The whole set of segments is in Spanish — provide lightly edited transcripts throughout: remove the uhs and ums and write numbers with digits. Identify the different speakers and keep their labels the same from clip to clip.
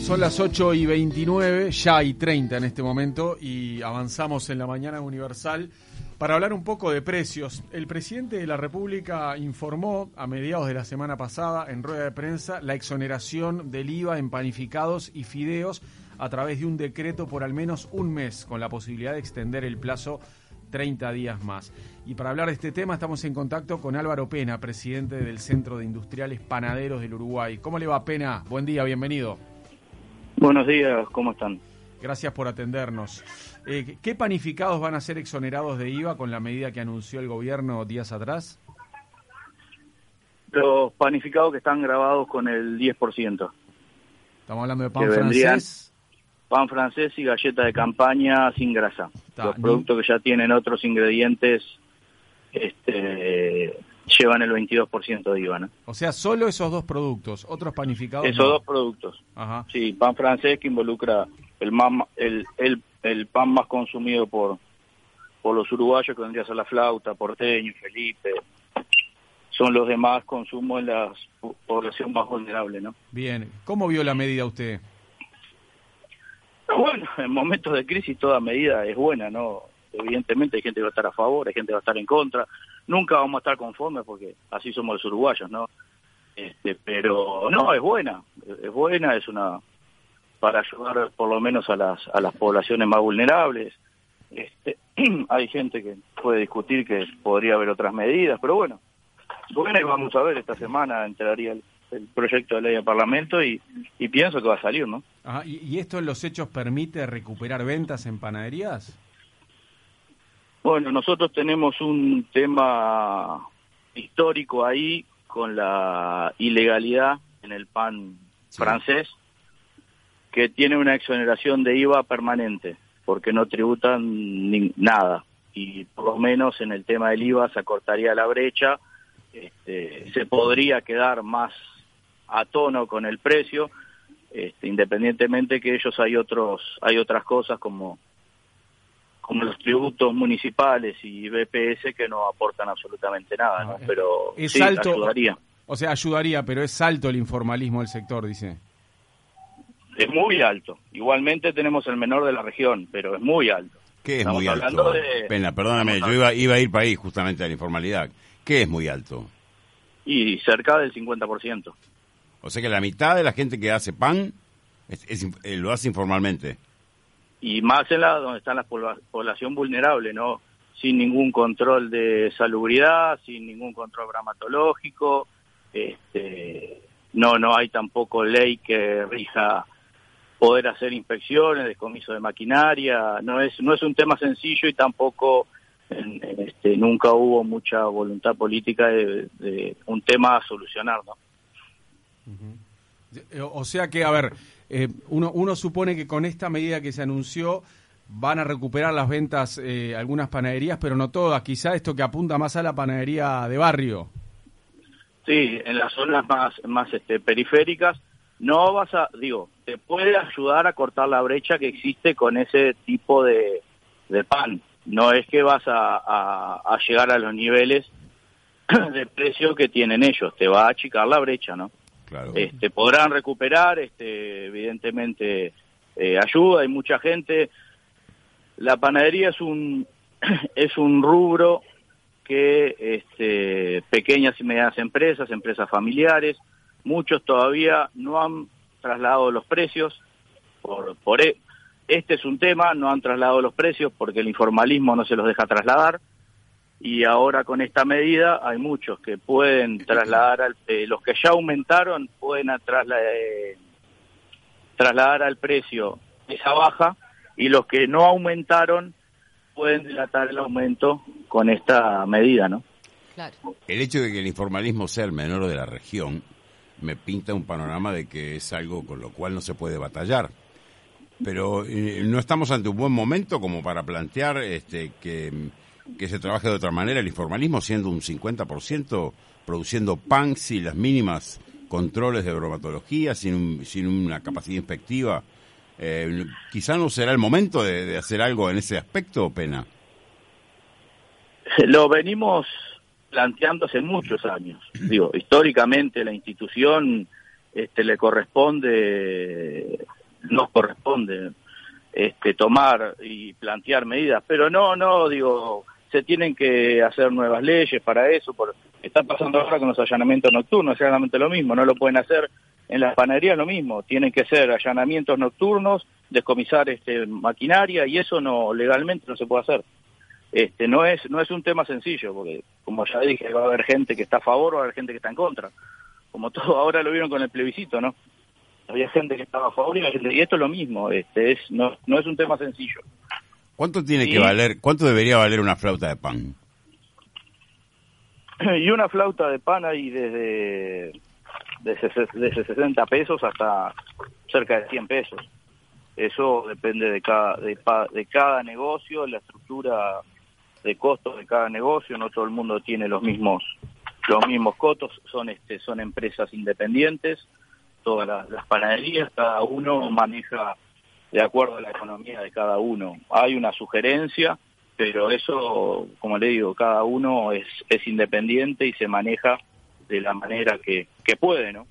Speaker 1: Son las 8:29, ya hay 30 en este momento, y avanzamos en la mañana Universal para hablar un poco de precios. El presidente de la República informó a mediados de la semana pasada en rueda de prensa la exoneración del IVA en panificados y fideos a través de un decreto por al menos un mes, con la posibilidad de extender el plazo 30 días más. Y para hablar de este tema estamos en contacto con Álvaro Pena, presidente del Centro de Industriales Panaderos del Uruguay. ¿Cómo le va, Pena? Buen día, bienvenido.
Speaker 2: Buenos días, ¿cómo están?
Speaker 1: Gracias por atendernos. ¿Qué panificados van a ser exonerados de IVA con la medida que anunció el gobierno días atrás?
Speaker 2: Los panificados que están grabados con el 10%.
Speaker 1: Estamos hablando de pan francés.
Speaker 2: Pan francés y galleta de campaña sin grasa. Los productos que ya tienen otros ingredientes llevan el 22% de IVA, ¿no?
Speaker 1: O sea, solo esos dos productos, otros panificados.
Speaker 2: Esos dos productos.
Speaker 1: Ajá.
Speaker 2: Sí, pan francés que involucra el pan más consumido por los uruguayos, que vendría a ser la flauta, porteño, Felipe. Son los demás consumos en la población más vulnerable, ¿no?
Speaker 1: Bien. ¿Cómo vio la medida usted?
Speaker 2: Bueno, en momentos de crisis toda medida es buena, ¿no? Evidentemente hay gente que va a estar a favor, hay gente que va a estar en contra. Nunca vamos a estar conformes porque así somos los uruguayos, ¿no? Pero no, es buena, es una para ayudar por lo menos a las poblaciones más vulnerables. Hay gente que puede discutir que podría haber otras medidas, pero bueno, y vamos a ver, esta semana entraría el proyecto de ley al Parlamento y pienso que va a salir, ¿no?
Speaker 1: Ajá. ¿Y esto en los hechos permite recuperar ventas en panaderías?
Speaker 2: Bueno, nosotros tenemos un tema histórico ahí con la ilegalidad en el pan francés, que tiene una exoneración de IVA permanente, porque no tributan nada. Y por lo menos en el tema del IVA se acortaría la brecha, se podría quedar más a tono con el precio, independientemente que ellos hay otras cosas como los tributos municipales y BPS que no aportan absolutamente nada, ¿no? Pero
Speaker 1: es
Speaker 2: sí,
Speaker 1: alto,
Speaker 2: ayudaría.
Speaker 1: O sea, ayudaría, pero es alto el informalismo del sector, dice.
Speaker 2: Es muy alto. Igualmente tenemos el menor de la región, pero es muy alto.
Speaker 3: ¿Qué es
Speaker 2: Estamos
Speaker 3: muy alto? Pena, perdóname, yo iba a ir para ahí justamente a la informalidad. ¿Qué es muy alto?
Speaker 2: Y cerca del 50%.
Speaker 3: O sea que la mitad de la gente que hace pan lo hace informalmente.
Speaker 2: Y más en donde está la población vulnerable, ¿no? Sin ningún control de salubridad, sin ningún control gramatológico, no hay tampoco ley que rija poder hacer inspecciones, descomiso de maquinaria, no es un tema sencillo y tampoco nunca hubo mucha voluntad política de un tema a solucionar, ¿no?
Speaker 1: O sea que, a ver, uno supone que con esta medida que se anunció van a recuperar las ventas algunas panaderías, pero no todas. Quizá esto que apunta más a la panadería de barrio.
Speaker 2: Sí, en las zonas más periféricas no te puede ayudar a cortar la brecha que existe con ese tipo de pan. No es que vas a llegar a los niveles de precio que tienen ellos, te va a achicar la brecha, ¿no?
Speaker 3: Claro.
Speaker 2: Podrán recuperar, evidentemente ayuda, hay mucha gente. La panadería es un rubro que pequeñas y medianas empresas familiares, muchos todavía no han trasladado los precios, este es un tema, no han trasladado los precios porque el informalismo no se los deja trasladar, y ahora con esta medida hay muchos que pueden trasladar, los que ya aumentaron pueden trasladar al precio esa baja, y los que no aumentaron pueden dilatar el aumento con esta medida, ¿no?
Speaker 3: Claro. El hecho de que el informalismo sea el menor de la región me pinta un panorama de que es algo con lo cual no se puede batallar. Pero ¿no estamos ante un buen momento como para plantear que se trabaje de otra manera el informalismo, siendo un 50% produciendo pan sin las mínimas controles de bromatología, sin una capacidad inspectiva? Quizá no será el momento de hacer algo en ese aspecto, Pena.
Speaker 2: Lo venimos planteando hace muchos años. Históricamente la institución le corresponde nos corresponde tomar y plantear medidas, pero no digo, se tienen que hacer nuevas leyes para eso, está pasando ahora con los allanamientos nocturnos, exactamente lo mismo, no lo pueden hacer en las panaderías, lo mismo, tienen que ser allanamientos nocturnos, descomisar maquinaria, y eso no legalmente no se puede hacer. No es un tema sencillo, porque como ya dije, va a haber gente que está a favor, va a haber gente que está en contra, como todo ahora lo vieron con el plebiscito, ¿no? Había gente que estaba a favor y esto es lo mismo, no es un tema sencillo.
Speaker 3: ¿Cuánto tiene que valer, cuánto debería valer una flauta de pan?
Speaker 2: Y una flauta de pan hay desde 60 pesos hasta cerca de 100 pesos. Eso depende de cada negocio, la estructura de costos de cada negocio. No todo el mundo tiene los mismos costos, son empresas independientes, todas las panaderías, cada uno maneja de acuerdo a la economía de cada uno. Hay una sugerencia, pero eso, como le digo, cada uno es independiente y se maneja de la manera que puede, ¿no?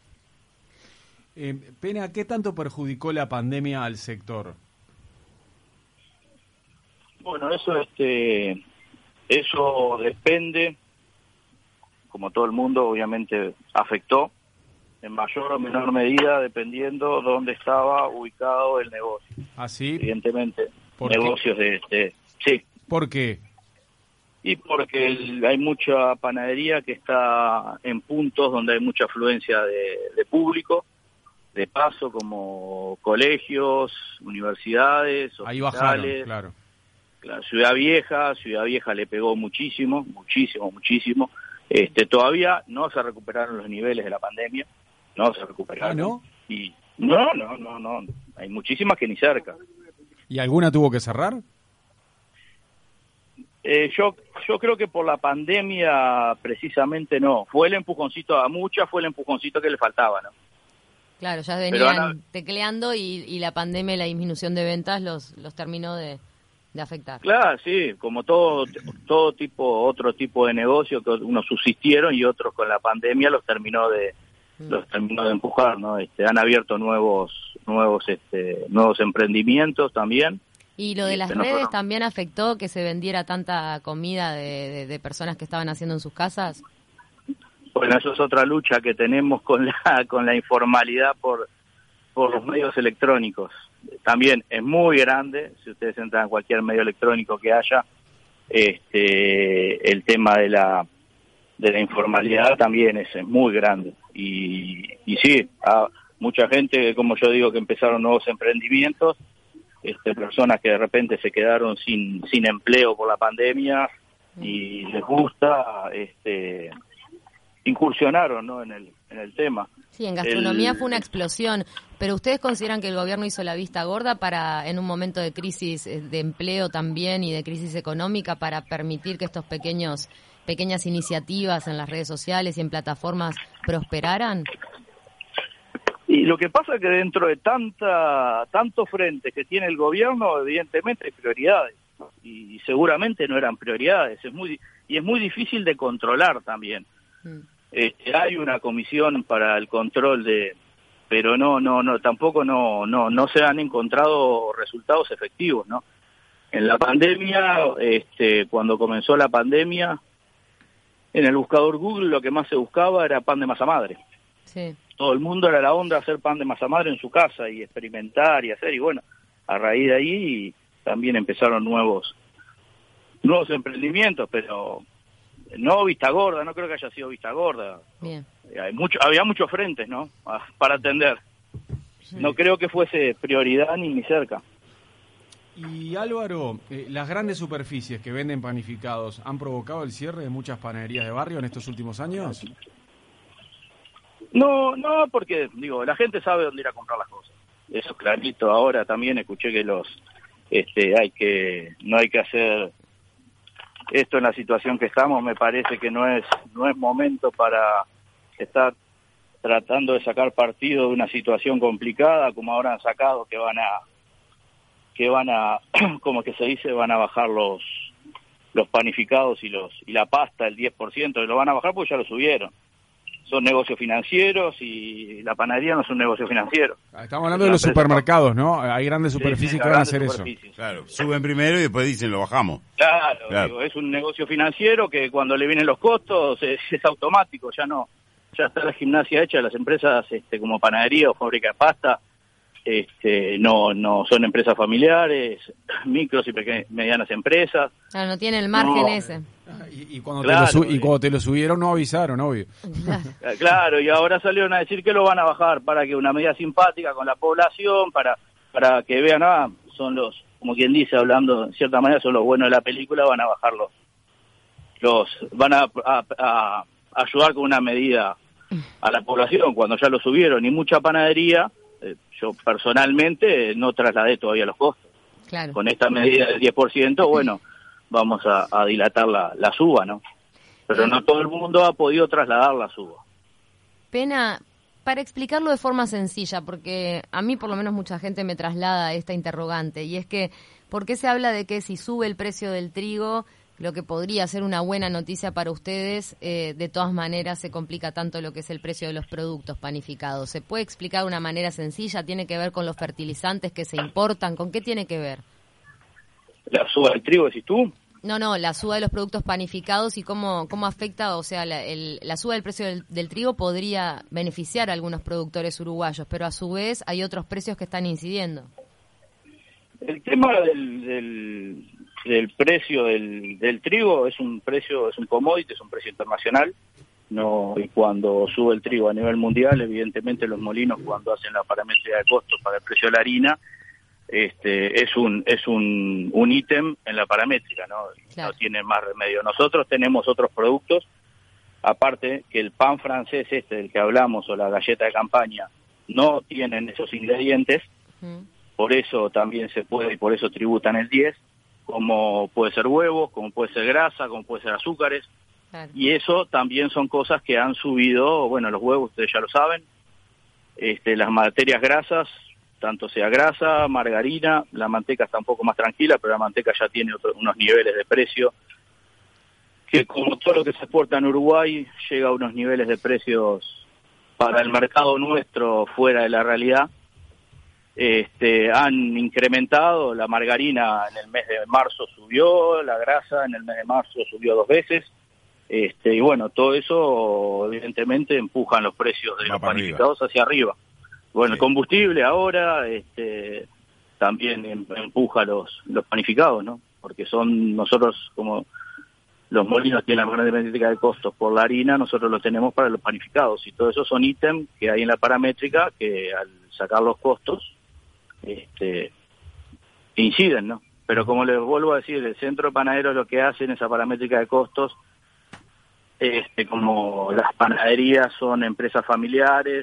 Speaker 1: Pena, ¿qué tanto perjudicó la pandemia al sector?
Speaker 2: Bueno, eso depende, como todo el mundo obviamente afectó, en mayor o menor medida, dependiendo dónde estaba ubicado el negocio.
Speaker 1: ¿Ah, sí?
Speaker 2: Evidentemente,
Speaker 1: ¿Por
Speaker 2: negocios
Speaker 1: qué?
Speaker 2: Sí.
Speaker 1: ¿Por qué?
Speaker 2: Y porque hay mucha panadería que está en puntos donde hay mucha afluencia de público, de paso, como colegios, universidades, hospitales.
Speaker 1: Ahí bajaron, claro.
Speaker 2: La Ciudad Vieja le pegó muchísimo. Todavía no se recuperaron los niveles de la pandemia, no se recuperaron.
Speaker 1: ¿Ah, no?
Speaker 2: Y no, hay muchísimas que ni cerca.
Speaker 1: ¿Y alguna tuvo que cerrar?
Speaker 2: Yo creo que por la pandemia precisamente no. Fue el empujoncito a muchas, fue el empujoncito que le faltaba, ¿no?
Speaker 4: Claro, ya venían tecleando y la pandemia y la disminución de ventas los terminó de afectar.
Speaker 2: Claro, sí, como otro tipo de negocio que unos subsistieron y otros con la pandemia los terminó de empujar, ¿no? Han abierto nuevos emprendimientos también.
Speaker 4: ¿Y lo de las redes también afectó que se vendiera tanta comida de personas que estaban haciendo en sus casas?
Speaker 2: Bueno, eso es otra lucha que tenemos con la informalidad por los medios electrónicos. También es muy grande, si ustedes entran a cualquier medio electrónico que haya, el tema de la informalidad también es muy grande. Y sí, mucha gente, como yo digo, que empezaron nuevos emprendimientos, personas que de repente se quedaron sin empleo por la pandemia y les gusta, incursionaron, ¿no? en el tema.
Speaker 4: Sí, en gastronomía fue una explosión, pero ¿ustedes consideran que el gobierno hizo la vista gorda para, en un momento de crisis de empleo también y de crisis económica, para permitir que estos pequeñas iniciativas en las redes sociales y en plataformas prosperaran?
Speaker 2: Y lo que pasa es que dentro de tantos frentes que tiene el gobierno, evidentemente hay prioridades, y seguramente no eran prioridades, es muy difícil de controlar también. Hay una comisión para el control pero tampoco no se han encontrado resultados efectivos, ¿no? En la pandemia, cuando comenzó la pandemia, en el buscador Google lo que más se buscaba era pan de masa madre.
Speaker 4: Sí.
Speaker 2: Todo el mundo era la onda hacer pan de masa madre en su casa y experimentar y hacer, y bueno, a raíz de ahí también empezaron nuevos emprendimientos, pero no vista gorda, no creo que haya sido vista gorda.
Speaker 4: Bien.
Speaker 2: Había muchos frentes, ¿no? Para atender. Sí. No creo que fuese prioridad ni cerca.
Speaker 1: Y Álvaro, las grandes superficies que venden panificados, ¿han provocado el cierre de muchas panaderías de barrio en estos últimos años?
Speaker 2: No, porque, digo, la gente sabe dónde ir a comprar las cosas. Eso es clarito. Ahora también escuché que no hay que hacer esto en la situación que estamos. Me parece que no es momento para estar tratando de sacar partido de una situación complicada, como ahora han sacado, que van a como que se dice, van a bajar los panificados y la pasta el 10%, y lo van a bajar porque ya lo subieron. son negocios financieros y la panadería no es un negocio financiero.
Speaker 1: Estamos hablando de los supermercados, ¿no? Hay grandes superficies
Speaker 2: Sí,
Speaker 1: que van a hacer eso.
Speaker 3: Claro, suben primero y después dicen lo bajamos.
Speaker 2: Claro. Digo, es un negocio financiero que cuando le vienen los costos es automático, ya está la gimnasia hecha. Las empresas como panadería o fábrica de pasta no son empresas familiares, micros y medianas empresas.
Speaker 4: Claro, no tiene el margen ese.
Speaker 1: Y cuando te lo subieron no avisaron, obvio.
Speaker 2: Claro, y ahora salieron a decir que lo van a bajar para que una medida simpática con la población, para que vean, son los, como quien dice, hablando en cierta manera, son los buenos de la película, van a bajar van a ayudar con una medida a la población cuando ya lo subieron. Y mucha panadería, yo personalmente no trasladé todavía los costos.
Speaker 4: Claro.
Speaker 2: Con esta medida del 10%, bueno, vamos a dilatar la suba, ¿no? Pero no todo el mundo ha podido trasladar la suba.
Speaker 4: Pena, para explicarlo de forma sencilla, porque a mí por lo menos mucha gente me traslada esta interrogante, y es que, ¿por qué se habla de que si sube el precio del trigo, lo que podría ser una buena noticia para ustedes, de todas maneras se complica tanto lo que es el precio de los productos panificados? ¿Se puede explicar de una manera sencilla? ¿Tiene que ver con los fertilizantes que se importan? ¿Con qué tiene que ver?
Speaker 2: ¿La suba del trigo, decís tú?
Speaker 4: No, la suba de los productos panificados y cómo afecta, o sea, la suba del precio del trigo podría beneficiar a algunos productores uruguayos, pero a su vez hay otros precios que están incidiendo.
Speaker 2: El tema del precio del trigo es un commodity, es un precio internacional. Y cuando sube el trigo a nivel mundial, evidentemente los molinos, cuando hacen la paramétrica de costos para el precio de la harina, es un ítem en la paramétrica, ¿no? Claro. No tiene más remedio. Nosotros tenemos otros productos, aparte que el pan francés del que hablamos, o la galleta de campaña, no tienen esos ingredientes. Por eso también se puede, y por eso tributan el 10, como puede ser huevos, como puede ser grasa, como puede ser azúcares. Claro. Y eso también son cosas que han subido, bueno, los huevos ustedes ya lo saben, las materias grasas, tanto sea grasa, margarina, la manteca está un poco más tranquila, pero la manteca ya tiene unos niveles de precio que, como todo lo que se exporta en Uruguay, llega a unos niveles de precios para el mercado nuestro fuera de la realidad. Han incrementado, la margarina en el mes de marzo subió, la grasa en el mes de marzo subió 2 veces, y bueno, todo eso evidentemente empujan los precios de los panificados hacia arriba. Bueno, sí. El combustible ahora también empuja los panificados, ¿no? Porque nosotros, como los molinos tienen la paramétrica de costos por la harina, nosotros lo tenemos para los panificados, y todo eso son ítems que hay en la paramétrica que al sacar los costos inciden, ¿no? Pero como les vuelvo a decir, el centro panadero lo que hace en esa paramétrica de costos, como las panaderías son empresas familiares,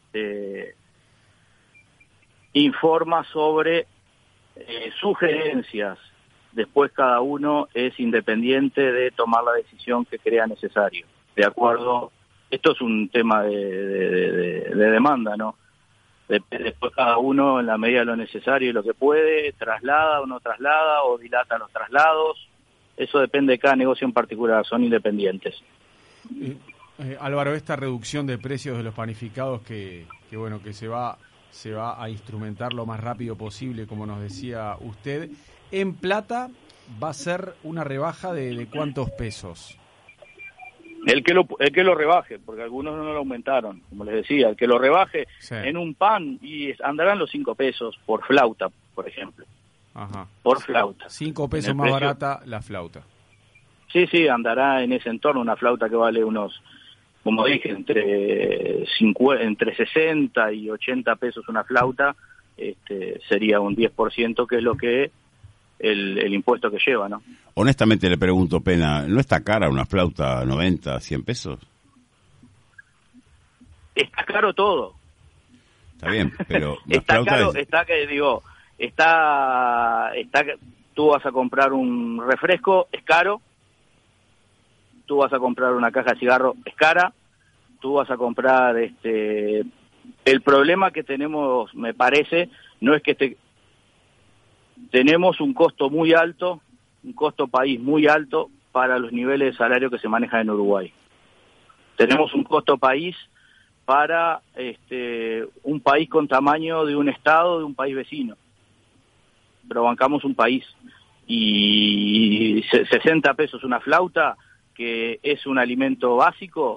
Speaker 2: informa sobre sugerencias. Después cada uno es independiente de tomar la decisión que crea necesario. De acuerdo, esto es un tema de demanda, ¿no? Después cada uno, en la medida de lo necesario y lo que puede, traslada o no traslada, o dilata los traslados. Eso depende de cada negocio en particular, son independientes.
Speaker 1: Álvaro, esta reducción de precios de los panificados que se va a instrumentar lo más rápido posible, como nos decía usted, en plata va a ser una rebaja de ¿cuántos pesos?
Speaker 2: El que lo rebaje, porque algunos no lo aumentaron, como les decía, el que lo rebaje sí. En un pan, y andarán los 5 pesos por flauta, por ejemplo.
Speaker 1: Ajá.
Speaker 2: Por flauta.
Speaker 1: 5 pesos más precio, barata la flauta.
Speaker 2: Sí, andará en ese entorno, una flauta que vale unos, como dije, entre 60 y 80 pesos una flauta, sería un 10%, que es lo que el impuesto que lleva, ¿no?
Speaker 3: Honestamente le pregunto, Pena, ¿no está cara una flauta 90, 100 pesos?
Speaker 2: Está caro todo.
Speaker 3: Está bien, pero
Speaker 2: está caro, tú vas a comprar un refresco, es caro. Tú vas a comprar una caja de cigarro, es cara. Tú vas a comprar el problema que tenemos, me parece, no es que tenemos un costo muy alto, un costo país muy alto para los niveles de salario que se manejan en Uruguay. Tenemos un costo país para un país con tamaño de un estado, de un país vecino. Pero bancamos un país. Y 60 pesos una flauta, que es un alimento básico,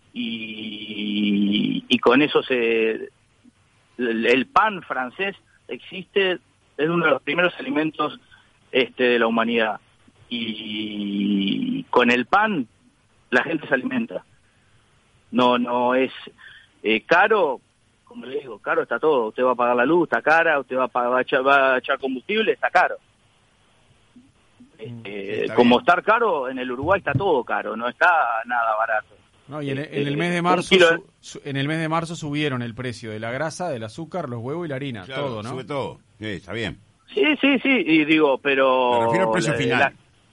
Speaker 2: y con eso el pan francés existe, es uno de los primeros alimentos de la humanidad. Y con el pan la gente se alimenta. No es caro, como le digo, caro está todo. Usted va a pagar la luz, está cara. Usted va a echar combustible, está caro. Como
Speaker 3: bien.
Speaker 2: estar caro, en el Uruguay está todo caro, no está nada barato.
Speaker 1: No, y en el mes de marzo en el mes de marzo subieron el precio de la grasa, del azúcar, los huevos y la harina,
Speaker 3: Claro,
Speaker 1: todo, ¿no?
Speaker 3: sube todo. Sí, está bien.
Speaker 2: Sí, y digo, pero...
Speaker 3: Me refiero al precio final.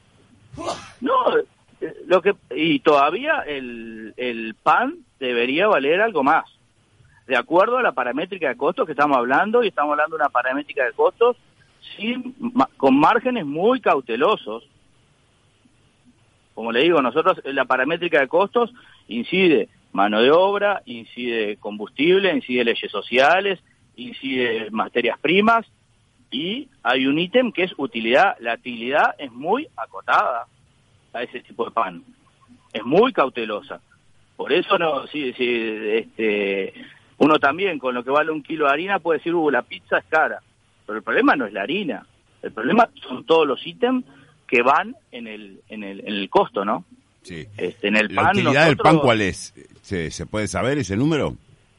Speaker 2: Y todavía el pan debería valer algo más. De acuerdo a la paramétrica de costos que estamos hablando, y estamos hablando de una paramétrica de costos con márgenes muy cautelosos. Como le digo, nosotros la paramétrica de costos incide mano de obra, incide combustible, incide leyes sociales, incide materias primas, y hay un ítem que es utilidad. La utilidad es muy acotada a ese tipo de pan, es muy cautelosa. Por eso uno también con lo que vale un kilo de harina puede decir, la pizza es cara, pero el problema no es la harina, el problema son todos los ítems que van en el costo, ¿no?
Speaker 3: Sí.
Speaker 2: En el
Speaker 3: ¿La
Speaker 2: pan
Speaker 3: utilidad del pan cuál es? ¿Se puede saber ese número?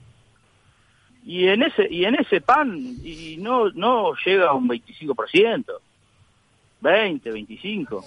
Speaker 2: Y en ese pan no llega a un 25%, 20, 25.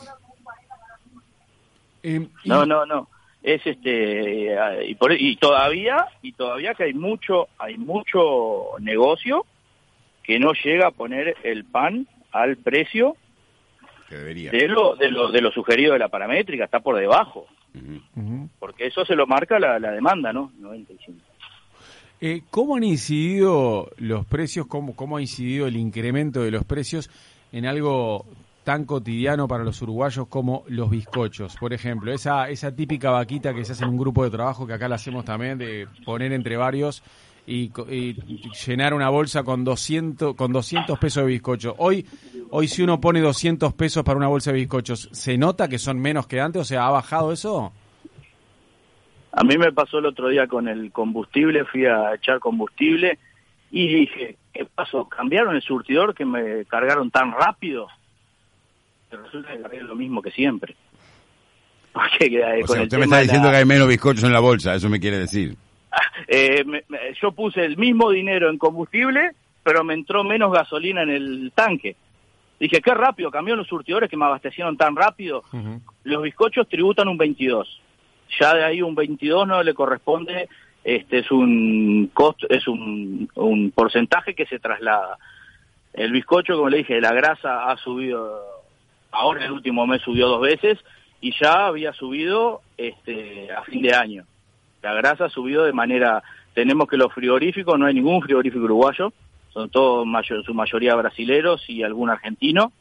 Speaker 2: No. Es y todavía que hay mucho negocio que no llega a poner el pan al precio
Speaker 3: que debería.
Speaker 2: de lo sugerido de la paramétrica, está por debajo. Porque eso se lo marca la demanda, ¿no? 95.
Speaker 1: ¿Cómo han incidido los precios, cómo ha incidido el incremento de los precios en algo tan cotidiano para los uruguayos como los bizcochos? Por ejemplo, esa típica vaquita que se hace en un grupo de trabajo, que acá la hacemos también, de poner entre varios y llenar una bolsa con 200 pesos de bizcocho. Hoy si uno pone 200 pesos para una bolsa de bizcochos, ¿se nota que son menos que antes? O sea, ¿ha bajado eso?
Speaker 2: A mí me pasó el otro día con el combustible, fui a echar combustible y dije, ¿qué pasó? ¿Cambiaron el surtidor que me cargaron tan rápido? Pero resulta que cargué lo mismo que siempre. Porque,
Speaker 3: o sea, usted me está diciendo que hay menos bizcochos en la bolsa, eso me quiere decir.
Speaker 2: Yo puse el mismo dinero en combustible, pero me entró menos gasolina en el tanque. Dije, qué rápido, cambiaron los surtidores que me abastecieron tan rápido. Los bizcochos tributan un 22. Ya de ahí un 22 no le corresponde, es un costo, es un porcentaje que se traslada. El bizcocho, como le dije, la grasa ha subido, ahora en el último mes subió 2 veces, y ya había subido a fin de año. La grasa ha subido de manera, tenemos que los frigoríficos, no hay ningún frigorífico uruguayo, son todos su mayoría brasileros y algún argentino,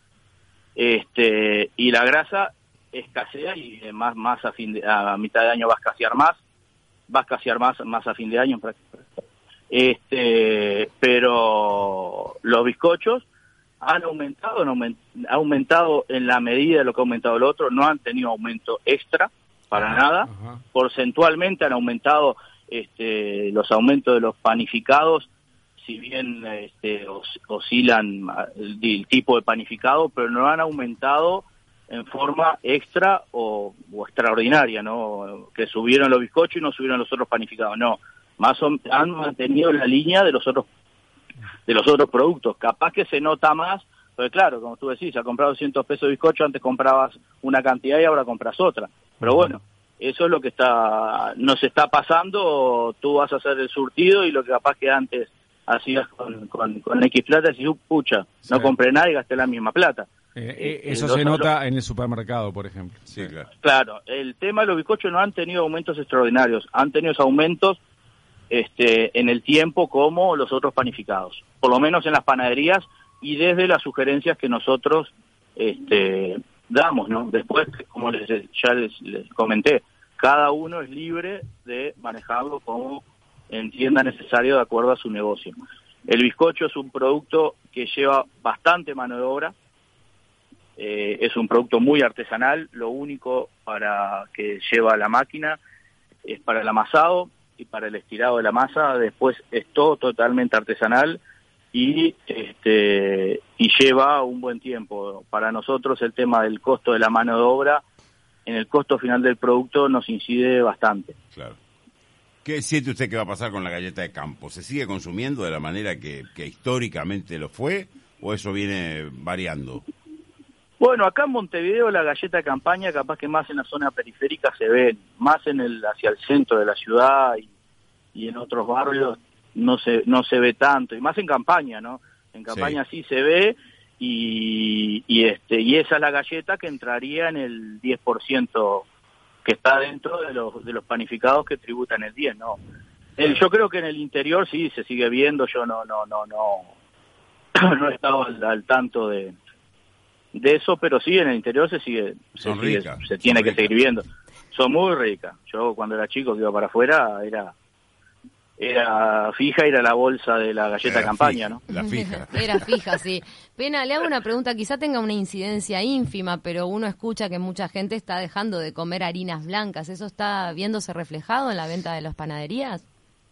Speaker 2: y la grasa escasea, y más a mitad de año va a escasear más a fin de año. Pero los bizcochos han aumentado en la medida de lo que ha aumentado el otro, no han tenido aumento extra para nada. Porcentualmente han aumentado los aumentos de los panificados, si bien oscilan el tipo de panificado, pero no han aumentado en forma extra o extraordinaria, ¿no? Que subieron los bizcochos y no subieron los otros panificados, no. Han mantenido la línea de los otros productos. Capaz que se nota más, porque claro, como tú decís, ha comprado 200 pesos de bizcocho, antes comprabas una cantidad y ahora compras otra. Pero bueno, eso es lo que nos está pasando. Tú vas a hacer el surtido y lo que capaz que antes hacías con X plata, y pucha, no compré nada y gasté la misma plata.
Speaker 1: Eso se nota en el supermercado, por ejemplo.
Speaker 3: Sí, claro.
Speaker 2: Claro, el tema de los bizcochos no han tenido aumentos extraordinarios, han tenido aumentos en el tiempo como los otros panificados, por lo menos en las panaderías y desde las sugerencias que nosotros damos, ¿no? Después, como ya les comenté, cada uno es libre de manejarlo como entienda necesario de acuerdo a su negocio. El bizcocho es un producto que lleva bastante mano de obra, es un producto muy artesanal, lo único para que lleva la máquina es para el amasado y para el estirado de la masa, después es todo totalmente artesanal y lleva un buen tiempo. Para nosotros el tema del costo de la mano de obra en el costo final del producto nos incide bastante.
Speaker 3: Claro. ¿Qué siente usted que va a pasar con la galleta de campo? ¿Se sigue consumiendo de la manera que históricamente lo fue o eso viene variando?
Speaker 2: Bueno, acá en Montevideo la galleta de campaña capaz que más en la zona periférica se ven, más hacia el centro de la ciudad y en otros barrios no se ve tanto, y más en campaña, ¿no? En campaña sí se ve y esa es la galleta que entraría en el 10% que está dentro de los panificados que tributan el 10, ¿no? Yo creo que en el interior sí se sigue viendo, yo no he estado al tanto de eso, pero sí, en el interior se tiene que seguir viendo. Son muy ricas. Yo cuando era chico que iba para afuera era fija, era la bolsa de la galleta de campaña,
Speaker 3: fija,
Speaker 2: ¿no?
Speaker 3: La fija.
Speaker 4: Era fija, sí. Pena, le hago una pregunta, quizá tenga una incidencia ínfima, pero uno escucha que mucha gente está dejando de comer harinas blancas. ¿Eso está viéndose reflejado en la venta de las panaderías?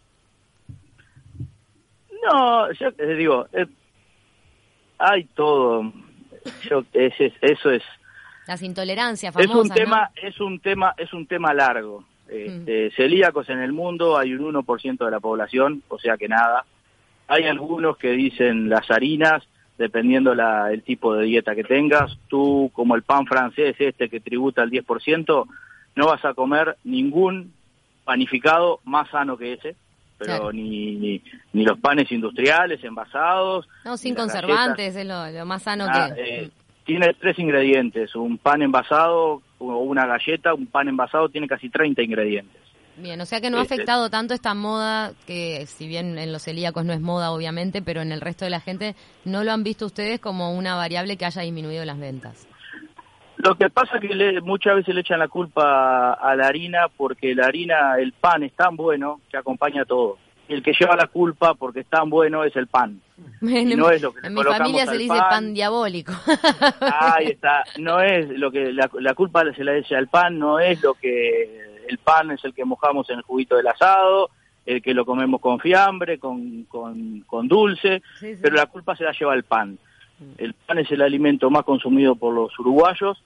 Speaker 2: No, yo digo, hay todo. Eso es.
Speaker 4: Las intolerancias famosas,
Speaker 2: es un tema largo. Celíacos en el mundo hay un 1% de la población, o sea que nada. Hay algunos que dicen las harinas, dependiendo el tipo de dieta que tengas. Tú, como el pan francés que tributa al 10%, no vas a comer ningún panificado más sano que ese, pero claro. ni los panes industriales, envasados.
Speaker 4: No, sin conservantes, galletas. Es lo más sano que...
Speaker 2: Tiene 3 ingredientes, un pan envasado o una galleta, un pan envasado tiene casi 30 ingredientes.
Speaker 4: Bien, o sea que no ha afectado tanto esta moda, que si bien en los celíacos no es moda obviamente, pero en el resto de la gente, ¿no lo han visto ustedes como una variable que haya disminuido las ventas?
Speaker 2: Lo que pasa es que muchas veces le echan la culpa a la harina, porque el pan es tan bueno que acompaña todo. El que lleva la culpa porque es tan bueno es el pan.
Speaker 4: Bueno,
Speaker 2: no es lo que
Speaker 4: en mi familia se le dice pan diabólico.
Speaker 2: Ahí está, no es lo que la culpa se la echa al pan, no es lo que el pan es el que mojamos en el juguito del asado, el que lo comemos con fiambre, con dulce, sí. Pero la culpa se la lleva el pan. El pan es el alimento más consumido por los uruguayos.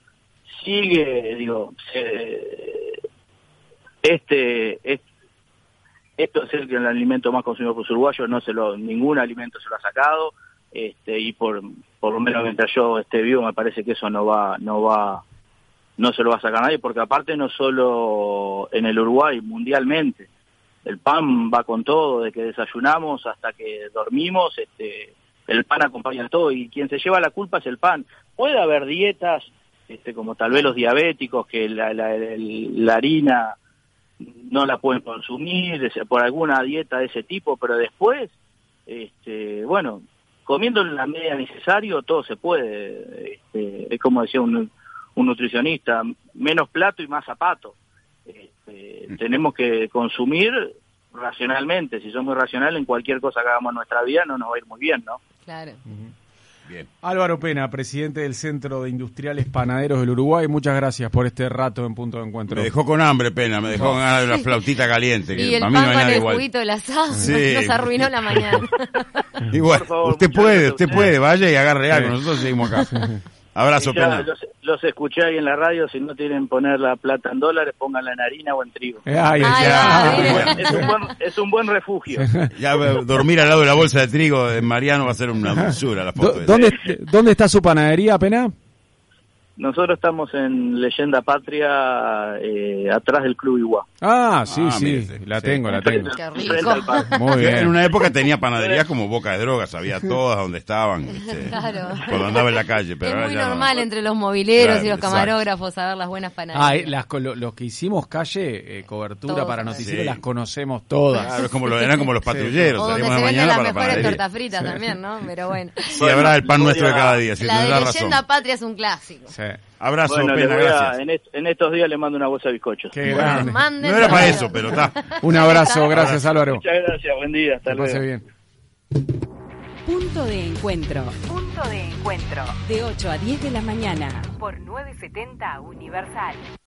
Speaker 2: Esto es el alimento más consumido por los uruguayos, ningún alimento se lo ha sacado, y por lo menos mientras yo esté vivo me parece que eso no se lo va a sacar nadie, porque aparte no solo en el Uruguay, mundialmente, el pan va con todo, de que desayunamos hasta que dormimos, el pan acompaña todo, y quien se lleva la culpa es el pan. Puede haber dietas, como tal vez los diabéticos, que la harina no la pueden consumir por alguna dieta de ese tipo, pero después, comiendo la medida necesario todo se puede. Es como decía un nutricionista, menos plato y más zapato. Tenemos que consumir racionalmente. Si somos racionales en cualquier cosa que hagamos en nuestra vida no nos va a ir muy bien, ¿no?
Speaker 4: Claro.
Speaker 1: Bien. Álvaro Pena, presidente del Centro de Industriales Panaderos del Uruguay, muchas gracias por este rato en Punto de Encuentro.
Speaker 3: Me dejó con hambre, Pena, me dejó con ganas de una flautita caliente. Que
Speaker 4: y el
Speaker 3: a mí
Speaker 4: pan
Speaker 3: no hay
Speaker 4: con
Speaker 3: nada
Speaker 4: el
Speaker 3: igual.
Speaker 4: juguito del asado,
Speaker 3: sí.
Speaker 4: Nos arruinó la mañana.
Speaker 3: Igual,
Speaker 2: favor,
Speaker 3: usted puede, vaya y agarre algo, nosotros seguimos acá. Abrazo, Pena.
Speaker 2: Los escuché ahí en la radio, si no tienen poner la plata en dólares, pónganla en harina o en trigo. Es un buen refugio.
Speaker 3: Ya dormir al lado de la bolsa de trigo de Mariano va a ser una dulzura la foto.
Speaker 1: ¿Dónde está su panadería, Pena?
Speaker 2: Nosotros estamos en Leyenda Patria, atrás del Club Iguá.
Speaker 1: Sí, mire, la tengo.
Speaker 4: Qué rico.
Speaker 1: Muy bien.
Speaker 3: En una época tenía panaderías como Boca de Drogas, había todas donde estaban,
Speaker 4: claro.
Speaker 3: Cuando andaba en la calle. Pero
Speaker 4: es
Speaker 3: ahora
Speaker 4: muy
Speaker 3: ya
Speaker 4: normal entre los mobileros,
Speaker 3: claro,
Speaker 4: y los camarógrafos saber las buenas panaderías.
Speaker 1: Los que hicimos calle, cobertura
Speaker 4: todos,
Speaker 1: para noticiero,
Speaker 3: sí.
Speaker 1: las conocemos todas.
Speaker 3: Claro, eran como los patrulleros.
Speaker 4: O donde
Speaker 3: Salimos
Speaker 4: se
Speaker 3: de
Speaker 4: venden
Speaker 3: mañana
Speaker 4: las
Speaker 3: para la
Speaker 4: mejores
Speaker 3: panadería.
Speaker 4: tortas fritas también, ¿no? Pero bueno.
Speaker 3: Sí, habrá el pan nuestro de cada día, si
Speaker 4: La
Speaker 3: tenés
Speaker 4: de
Speaker 3: razón.
Speaker 4: Leyenda Patria es un clásico.
Speaker 1: Sí. Sí.
Speaker 3: Abrazo,
Speaker 2: Bueno,
Speaker 3: Pena, gracias.
Speaker 2: en estos días le mando una bolsa de bizcochos.
Speaker 1: Qué grande.
Speaker 3: No era para eso, pero está.
Speaker 1: Un abrazo, gracias Álvaro.
Speaker 2: Muchas gracias, buen día, hasta
Speaker 1: Que
Speaker 2: luego.
Speaker 1: pase bien.
Speaker 5: Punto de encuentro.
Speaker 6: Punto de encuentro.
Speaker 5: De 8 a 10 de la mañana.
Speaker 6: Por 970 Universal.